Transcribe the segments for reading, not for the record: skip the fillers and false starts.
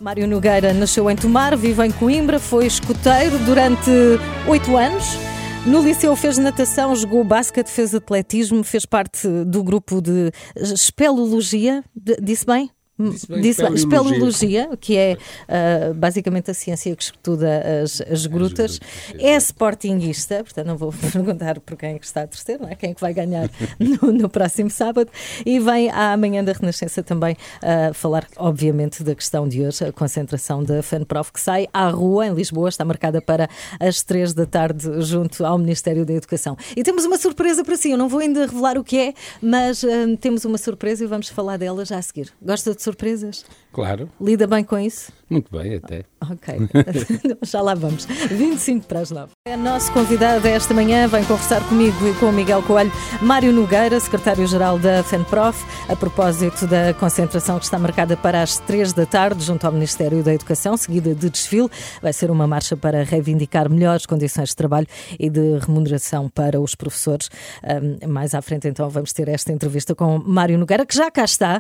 Mário Nogueira nasceu em Tomar, vive em Coimbra, foi escoteiro durante 8 anos. No liceu fez natação, jogou basquete, fez atletismo, fez parte do grupo de espeleologia. Disse bem? Disse bem, espeleologia, que é basicamente a ciência que estuda as grutas. É sportinguista, portanto não vou perguntar por quem é que está a torcer, não é? Quem é que vai ganhar no próximo sábado. E vem à Manhã da Renascença também falar, obviamente, da questão de hoje, a concentração da FENPROF que sai à rua em Lisboa, está marcada para as 3 da tarde junto ao Ministério da Educação. E temos uma surpresa para si, eu não vou ainda revelar o que é, mas temos uma surpresa e vamos falar dela já a seguir. Gosta de surpresas? Claro. Lida bem com isso? Muito bem, até. Ok, já lá vamos. 25 para as 9. É nosso convidado esta manhã, vem conversar comigo e com o Miguel Coelho, Mário Nogueira, secretário-geral da FENPROF, a propósito da concentração que está marcada para as 3 da tarde, junto ao Ministério da Educação, seguida de desfile. Vai ser uma marcha para reivindicar melhores condições de trabalho e de remuneração para os professores. Mais à frente, então, vamos ter esta entrevista com Mário Nogueira, que já cá está.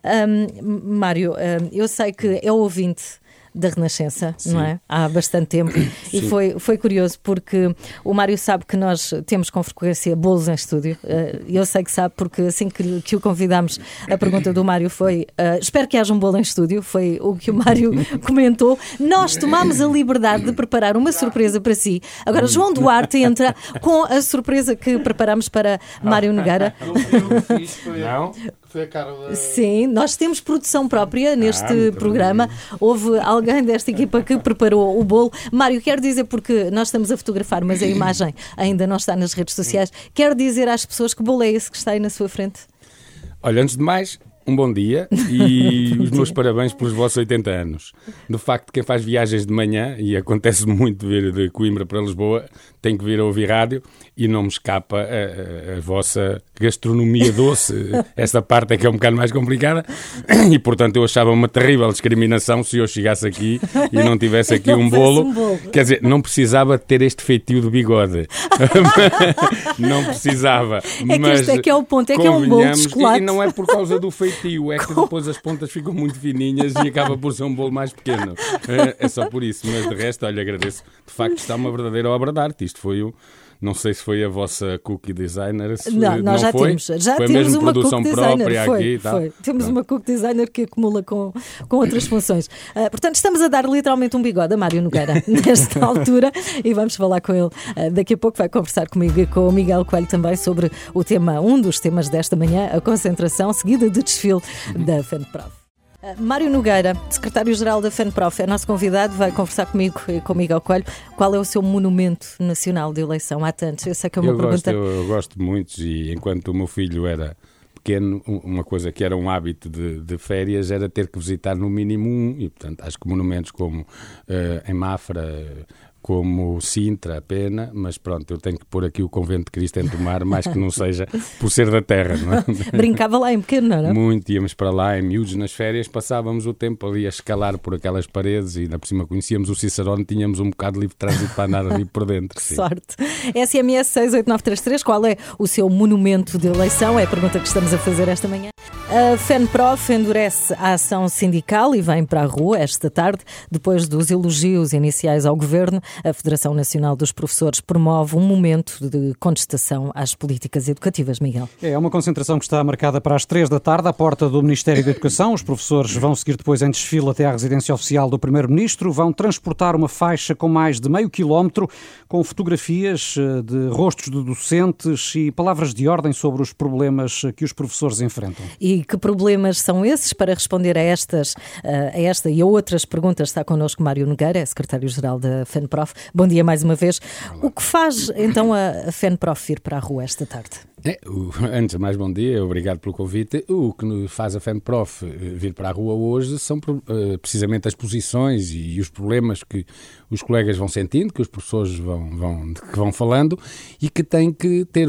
Mário, eu sei que é ouvinte da Renascença, sim, não é? Há bastante tempo. E foi curioso porque o Mário sabe que nós temos com frequência bolos em estúdio. Eu sei que sabe porque assim que o convidámos, a pergunta do Mário foi espero que haja um bolo em estúdio, foi o que o Mário comentou. Nós tomámos a liberdade de preparar uma surpresa para si. Agora João Duarte entra com a surpresa que preparámos para Mário Nogueira. Não? Foi a Carla. Sim, nós temos produção própria neste programa. Houve alguém desta equipa que preparou o bolo. Mário, quero dizer, porque nós estamos a fotografar, mas a imagem ainda não está nas redes sociais, quero dizer às pessoas que bolo é esse que está aí na sua frente. Olha, antes de mais, um bom dia e os meus parabéns pelos vossos 80 anos. De facto, quem faz viagens de manhã, e acontece muito vir de Coimbra para Lisboa, tem que vir a ouvir rádio e não me escapa a vossa gastronomia doce. Esta parte é que é um bocado mais complicada e, portanto, eu achava uma terrível discriminação se eu chegasse aqui e não tivesse aqui um bolo. Quer dizer, não precisava ter este feitio de bigode. Não precisava. É que este é que é o ponto, é que é um bolo de chocolate. E não é por causa do feitio, é que depois as pontas ficam muito fininhas e acaba por ser um bolo mais pequeno. É só por isso, mas de resto, olha, agradeço. De facto, está uma verdadeira obra de arte. Isto foi não sei se foi a vossa cookie designer. Nós já foi? temos. Já foi temos mesmo uma produção cookie própria designer. aqui e tal. Temos uma cookie designer que acumula com outras funções. Portanto, estamos a dar literalmente um bigode a Mário Nogueira nesta altura e vamos falar com ele. Daqui a pouco vai conversar comigo e com o Miguel Coelho também sobre o tema, um dos temas desta manhã, a concentração seguida de desfile da FENPROF. Mário Nogueira, secretário-geral da FENPROF, é nosso convidado, vai conversar comigo e com o Miguel Coelho. Qual é o seu monumento nacional de eleição? Há tantos, eu sei que é uma pergunta... Eu gosto de muitos e enquanto o meu filho era pequeno, uma coisa que era um hábito de férias era ter que visitar no mínimo um, e portanto acho que monumentos como em Mafra, como Sintra, Pena, mas pronto, eu tenho que pôr aqui o Convento de Cristo em Tomar, mais que não seja por ser da terra, não é? Brincava lá em pequeno, não era? Muito, íamos para lá em miúdos nas férias, passávamos o tempo ali a escalar por aquelas paredes e ainda por cima conhecíamos o Cicerone, tínhamos um bocado de livre trânsito para andar ali por dentro. Sim. Sorte. SMS 68933, qual é o seu monumento de eleição? É a pergunta que estamos a fazer esta manhã. A FENPROF endurece a ação sindical e vem para a rua esta tarde, depois dos elogios iniciais ao governo. A Federação Nacional dos Professores promove um momento de contestação às políticas educativas, Miguel. É uma concentração que está marcada para as 3 da tarde, à porta do Ministério da Educação. Os professores vão seguir depois em desfile até à residência oficial do Primeiro-Ministro. Vão transportar uma faixa com mais de meio quilómetro, com fotografias de rostos de docentes e palavras de ordem sobre os problemas que os professores enfrentam. E que problemas são esses? Para responder a esta e a outras perguntas está connosco Mário Nogueira, é secretário-geral da FENPROF. Bom dia mais uma vez. Olá. O que faz então a FENPROF ir para a rua esta tarde? Antes de mais, bom dia, obrigado pelo convite. O que faz a FENPROF vir para a rua hoje são precisamente as posições e os problemas que os colegas vão sentindo, que os professores vão falando e que têm que ter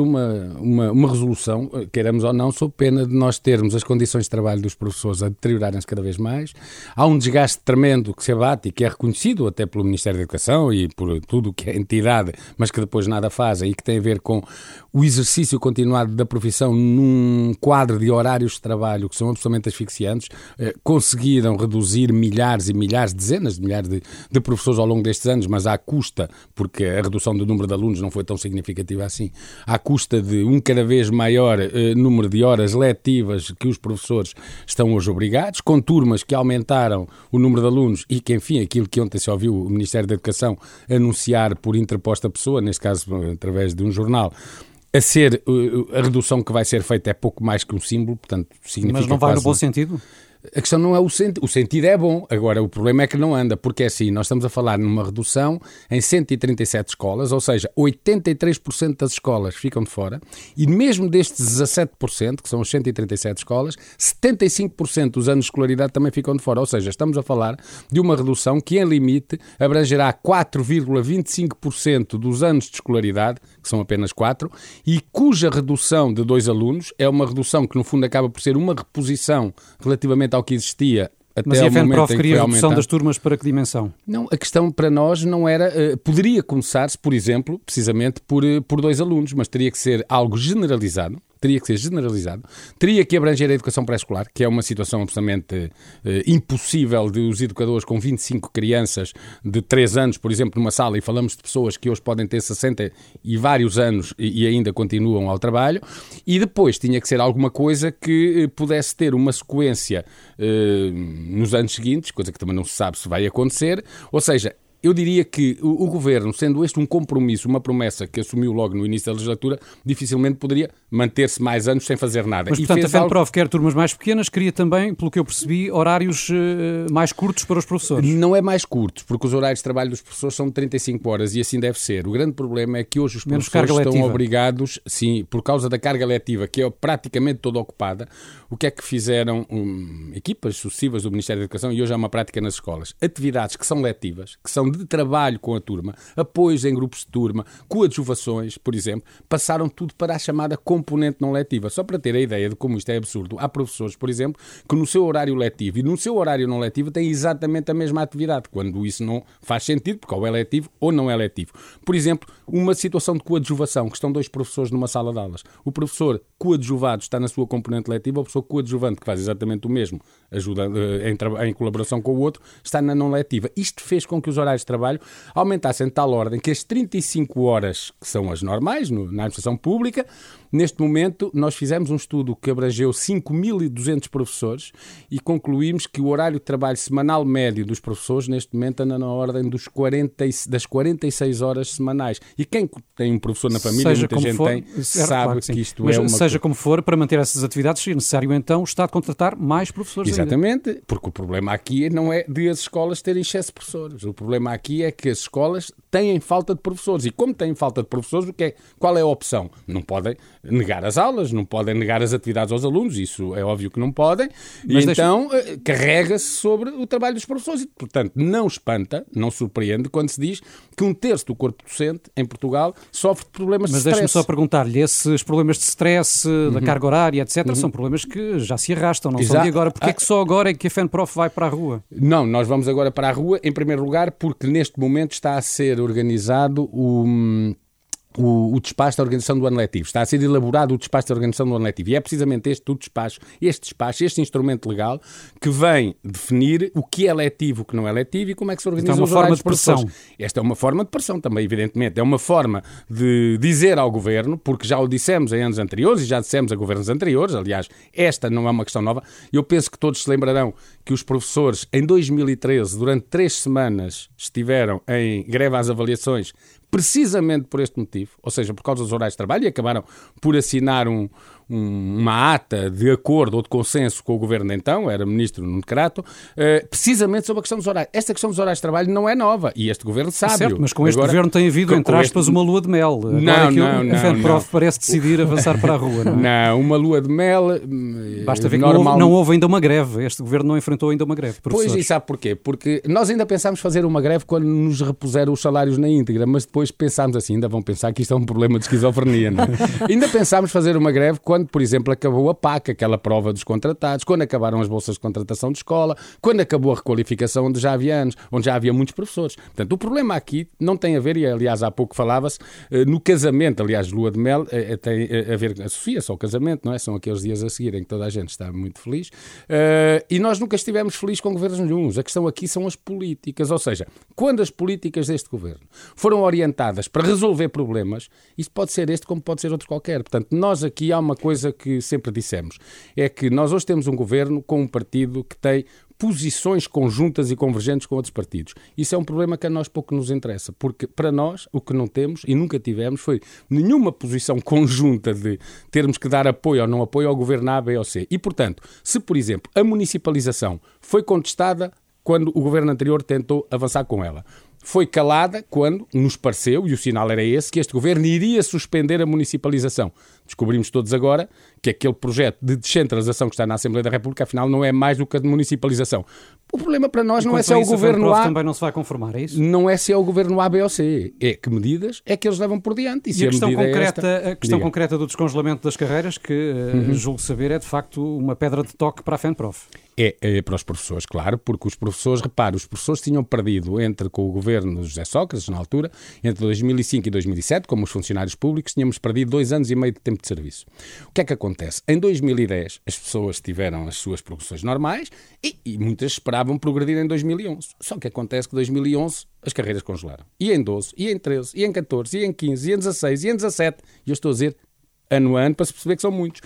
uma resolução, queiramos ou não, sob pena de nós termos as condições de trabalho dos professores a deteriorarem-se cada vez mais. Há um desgaste tremendo que se abate e que é reconhecido até pelo Ministério da Educação e por tudo o que é entidade, mas que depois nada fazem e que tem a ver com o exercício continuado continuado da profissão num quadro de horários de trabalho que são absolutamente asfixiantes, conseguiram reduzir milhares e milhares, dezenas de milhares de professores ao longo destes anos, mas à custa, porque a redução do número de alunos não foi tão significativa assim, à custa de um cada vez maior número de horas letivas que os professores estão hoje obrigados, com turmas que aumentaram o número de alunos e que, enfim, aquilo que ontem se ouviu o Ministério da Educação anunciar por interposta pessoa, neste caso através de um jornal, a redução que vai ser feita é pouco mais que um símbolo, portanto, significa. Mas não vai no bom sentido? A questão não é o sentido é bom, agora o problema é que não anda, porque é assim, nós estamos a falar numa redução em 137 escolas, ou seja, 83% das escolas ficam de fora, e mesmo destes 17%, que são os 137 escolas, 75% dos anos de escolaridade também ficam de fora, ou seja, estamos a falar de uma redução que em limite abrangerá 4,25% dos anos de escolaridade, que são apenas 4, e cuja redução de 2 alunos é uma redução que no fundo acaba por ser uma reposição relativamente ao que existia até mas ao a FENPROF queria a redução aumentar. das turmas para que dimensão? Não, a questão para nós não era... poderia começar-se, por exemplo, precisamente por 2 alunos, mas teria que ser algo generalizado. Teria que abranger a educação pré-escolar, que é uma situação absolutamente impossível de os educadores com 25 crianças de 3 anos, por exemplo, numa sala, e falamos de pessoas que hoje podem ter 60 e vários anos e ainda continuam ao trabalho, e depois tinha que ser alguma coisa que pudesse ter uma sequência nos anos seguintes, coisa que também não se sabe se vai acontecer, ou seja, eu diria que o Governo, sendo este um compromisso, uma promessa que assumiu logo no início da legislatura, dificilmente poderia manter-se mais anos sem fazer nada. Mas, portanto, a FENPROF quer turmas mais pequenas, queria também, pelo que eu percebi, horários mais curtos para os professores. Não é mais curtos, porque os horários de trabalho dos professores são de 35 horas e assim deve ser. O grande problema é que hoje os professores estão obrigados, sim, por causa da carga letiva, que é praticamente toda ocupada, o que é que fizeram equipas sucessivas do Ministério da Educação, e hoje é uma prática nas escolas, atividades que são letivas, que são de trabalho com a turma, apoios em grupos de turma, coadjuvações, por exemplo, passaram tudo para a chamada componente não letiva. Só para ter a ideia de como isto é absurdo, há professores, por exemplo, que no seu horário letivo e no seu horário não letivo têm exatamente a mesma atividade, quando isso não faz sentido, porque ou é letivo ou não é letivo. Por exemplo, uma situação de coadjuvação, que estão 2 professores numa sala de aulas. O professor coadjuvado está na sua componente letiva, o professor coadjuvante, que faz exatamente o mesmo, ajuda em colaboração com o outro, está na não letiva. Isto fez com que os horários de trabalho aumentassem de tal ordem que as 35 horas, que são as normais na administração pública, neste momento nós fizemos um estudo que abrangeu 5.200 professores e concluímos que o horário de trabalho semanal médio dos professores neste momento anda na ordem das 46 horas semanais. E quem tem um professor na família, seja muita gente for, tem, sabe claro que isto mas é uma... seja como for, para manter essas atividades é necessário então o Estado contratar mais professores. Exatamente, ainda. Porque o problema aqui não é de as escolas terem excesso de professores. O problema aqui é que as escolas têm falta de professores. E como têm falta de professores, qual é a opção? Não podem negar as aulas, não podem negar as atividades aos alunos, isso é óbvio que não podem, mas então carrega-se sobre o trabalho dos professores e, portanto, não espanta, não surpreende quando se diz que 1/3 do corpo docente em Portugal sofre de problemas de stress. Mas deixe-me só perguntar-lhe, esses problemas de stress, da carga horária, etc., são problemas que já se arrastam, não são de agora. Porquê é que só agora é que a FENPROF vai para a rua? Não, nós vamos agora para a rua, em primeiro lugar, porque neste momento está a ser organizado o despacho da organização do ano letivo. Está a ser elaborado o despacho da organização do ano letivo. E é precisamente este instrumento legal, que vem definir o que é letivo, o que não é letivo e como é que se organiza os horários dos professores. Esta é uma forma de pressão também, evidentemente. É uma forma de dizer ao Governo, porque já o dissemos em anos anteriores e já dissemos a governos anteriores, aliás, esta não é uma questão nova. Eu penso que todos se lembrarão que os professores, em 2013, durante 3 semanas, estiveram em greve às avaliações precisamente por este motivo, ou seja, por causa dos horários de trabalho, e acabaram por assinar uma ata de acordo ou de consenso com o Governo de então, era Ministro Nuno Crato, precisamente sobre a questão dos horários. Esta questão dos horários de trabalho não é nova, e este Governo sabe. Certo, mas com este Governo tem havido, entre aspas, uma lua de mel. A FENPROF parece decidir avançar para a rua, não é? Não, uma lua de mel... Basta ver que não houve ainda uma greve. Este Governo não enfrentou ainda uma greve. Pois, e sabe porquê? Porque nós ainda pensámos fazer uma greve quando nos repuseram os salários na íntegra, mas depois pensámos assim, ainda vão pensar que isto é um problema de esquizofrenia, não é? Ainda pensámos fazer uma greve quando quando, por exemplo, acabou a PAC, aquela prova dos contratados, quando acabaram as bolsas de contratação de escola, quando acabou a requalificação onde já havia anos, onde já havia muitos professores. Portanto, o problema aqui não tem a ver, e aliás há pouco falava-se, no casamento, aliás, lua de mel, tem a ver, associa-se ao casamento, não é? São aqueles dias a seguir em que toda a gente está muito feliz, e nós nunca estivemos felizes com governos nenhuns. A questão aqui são as políticas, ou seja, quando as políticas deste governo foram orientadas para resolver problemas, isto pode ser este como pode ser outro qualquer. Portanto, nós aqui há uma coisa que sempre dissemos, é que nós hoje temos um governo com um partido que tem posições conjuntas e convergentes com outros partidos. Isso é um problema que a nós pouco nos interessa, porque para nós o que não temos e nunca tivemos foi nenhuma posição conjunta de termos que dar apoio ou não apoio ao governo A, B ou C. E, portanto, se, por exemplo, a municipalização foi contestada quando o governo anterior tentou avançar com ela, foi calada quando nos pareceu, e o sinal era esse, que este governo iria suspender a municipalização. Descobrimos todos agora que aquele projeto de descentralização que está na Assembleia da República, afinal, não é mais do que a de municipalização. O problema para nós não é se é o governo A... também não se vai conformar, é isso? Não é se é o governo A, B ou C. É que medidas é que eles levam por diante. E a questão concreta do descongelamento das carreiras, que julgo saber é de facto uma pedra de toque para a FENPROF. É para os professores, claro, porque os professores, repare, os professores tinham perdido com o governo de José Sócrates, na altura, entre 2005 e 2007, como os funcionários públicos, tínhamos perdido 2 anos e meio de tempo de serviço. O que é que acontece? Em 2010, as pessoas tiveram as suas progressões normais e muitas esperavam progredir em 2011. Só que acontece que em 2011 as carreiras congelaram. E em 12, e em 13, e em 14, e em 15, e em 16, e em 17, e eu estou a dizer ano a ano para se perceber que são muitos.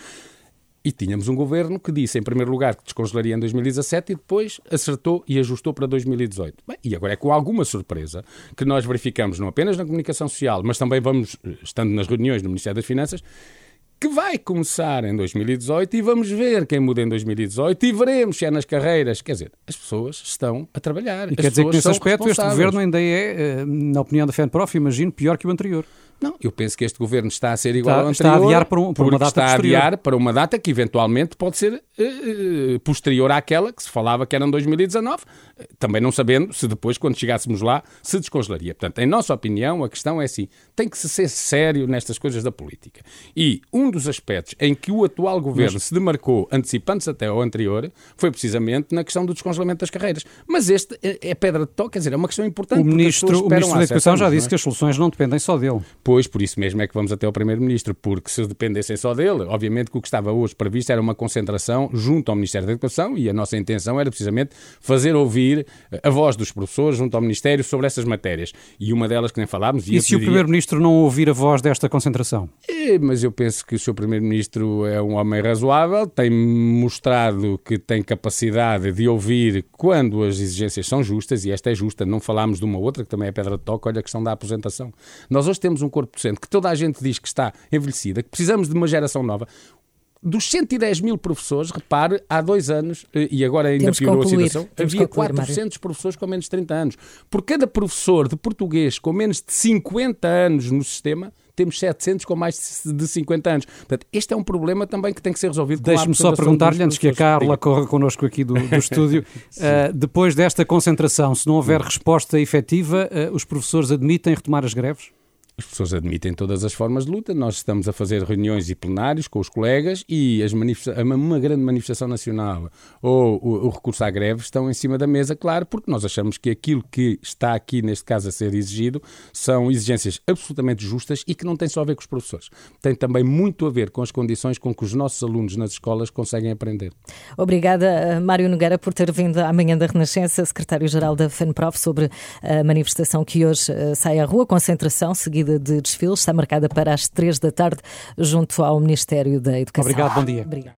E tínhamos um governo que disse, em primeiro lugar, que descongelaria em 2017 e depois acertou e ajustou para 2018. Bem, e agora é com alguma surpresa que nós verificamos, não apenas na comunicação social, mas também vamos, estando nas reuniões do Ministério das Finanças, que vai começar em 2018 e vamos ver quem muda em 2018 e veremos se é nas carreiras. Quer dizer, as pessoas estão a trabalhar. E quer dizer que nesse aspecto este governo ainda é, na opinião da FENPROF, imagino, pior que o anterior. Não, eu penso que este governo está a ser igual ao anterior. Está a adiar para uma data está posterior. A adiar para uma data que eventualmente pode ser posterior àquela que se falava que era em 2019, também não sabendo se depois, quando chegássemos lá, se descongelaria. Portanto, em nossa opinião, a questão é assim, tem que se ser sério nestas coisas da política. E um dos aspectos em que o atual governo se demarcou, antecipando-se até ao anterior, foi precisamente na questão do descongelamento das carreiras. Mas este é pedra de toque, quer dizer, é uma questão importante. O Ministro da Educação já disse que as soluções não dependem só dele. Pois, por isso mesmo é que vamos até ao Primeiro-Ministro, porque se dependessem só dele, obviamente que o que estava hoje previsto era uma concentração junto ao Ministério da Educação e a nossa intenção era precisamente fazer ouvir a voz dos professores junto ao Ministério sobre essas matérias. E uma delas que nem falámos... E se o Primeiro-Ministro não ouvir a voz desta concentração? Mas eu penso que o Sr. Primeiro-Ministro é um homem razoável, tem mostrado que tem capacidade de ouvir quando as exigências são justas, e esta é justa. Não falámos de uma outra, que também é pedra de toque, olha a questão da aposentação. Nós hoje temos um corpo docente que toda a gente diz que está envelhecida, que precisamos de uma geração nova. Dos 110 mil professores, repare, há 2 anos, e agora ainda piorou a situação, havia 400 professores com menos de 30 anos. Por cada professor de português com menos de 50 anos no sistema, temos 700 com mais de 50 anos. Portanto, este é um problema também que tem que ser resolvido. Deixe-me só perguntar-lhe, antes que a Carla corra connosco aqui do estúdio, depois desta concentração, se não houver resposta efetiva, os professores admitem retomar as greves? As pessoas admitem todas as formas de luta. Nós estamos a fazer reuniões e plenários com os colegas e uma grande manifestação nacional ou o recurso à greve estão em cima da mesa, claro, porque nós achamos que aquilo que está aqui, neste caso, a ser exigido são exigências absolutamente justas e que não têm só a ver com os professores. Tem também muito a ver com as condições com que os nossos alunos nas escolas conseguem aprender. Obrigada, Mário Nogueira, por ter vindo à Manhã da Renascença, secretário-geral da FENPROF, sobre a manifestação que hoje sai à rua, concentração seguida de desfiles, está marcada para as 3 da tarde junto ao Ministério da Educação. Obrigado, bom dia. Obrigado.